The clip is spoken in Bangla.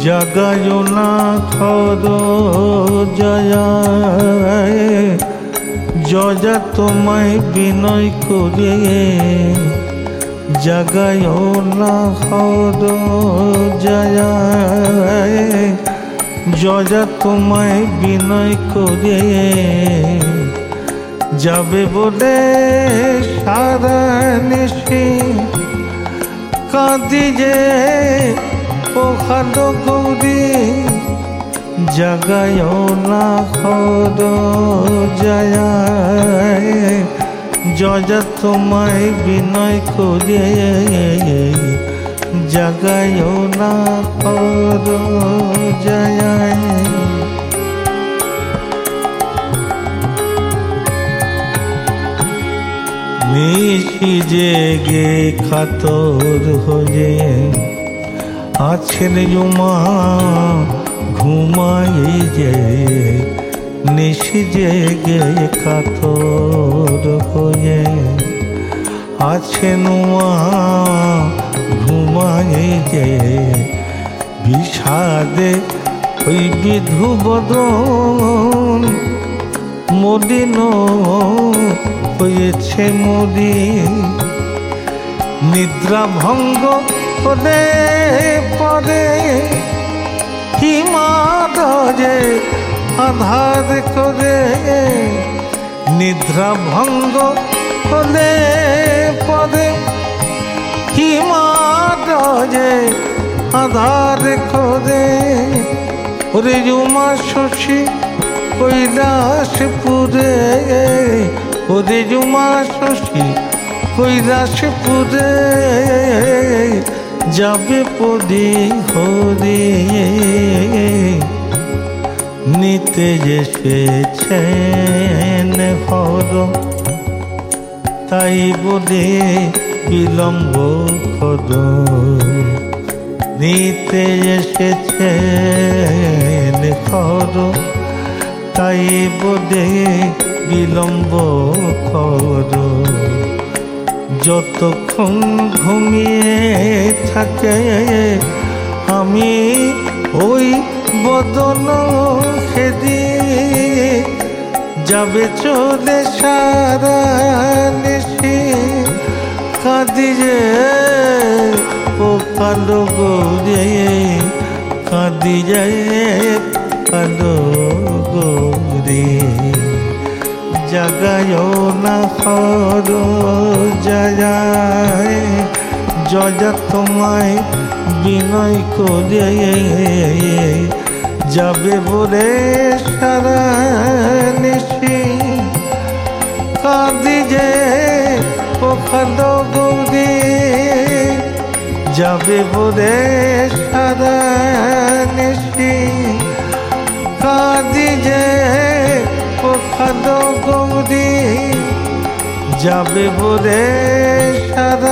জাগায় না খর জয়ায় যজা তোমায় বিনয় করে জাগায় না খর জয়ায় যজা তোমায় বিনয় করে যাবে বলে সারা নিশি কাঁদি যে ও খালো গৌরী জাগায় না খর জয়ায় যজা তোমায় বিনয় করে জাগায় না খর জয়ায়। নিশি জেগে কাতর হয়ে আছেন উমা ঘুমাই যে নিশি জেগে কাতর হয়ে আছেন উমা ঘুমাই যে বিষাদে ওই বিধু বদন মলিন হয়েছে মরি নিদ্রা ভঙ্গ হলে পরে হিমাদরে আধার করে নিদ্রা ভঙ্গ হলে পরে হিমাদরে আধার করে ওরে উমা শশী কৈলাসপুরে ওরে উমা শশী কৈলাসপুরে যাবে পদে হরে নিতে এসেছেন হর তাই বলে বিলম্ব কর নিতে এসেছেন হর তাই বলে বিলম্ব কর যতক্ষণ ঘুমিয়ে থাকে আমি ওই বদন খেদি যাবে চলে সারা নিশি কাঁদি যে ও কালো গৌরে কাঁদি যায় কালো গৌরে জাগায় না খর জয়ায় যজা তোমায় বিনয় করে যাবে বলে সারা নিশি কাঁদি যে ও খালো গৌরী যাবে বলে সারা নিশি কাঁদি যে ও খালো গৌরী যাবে বলে সারা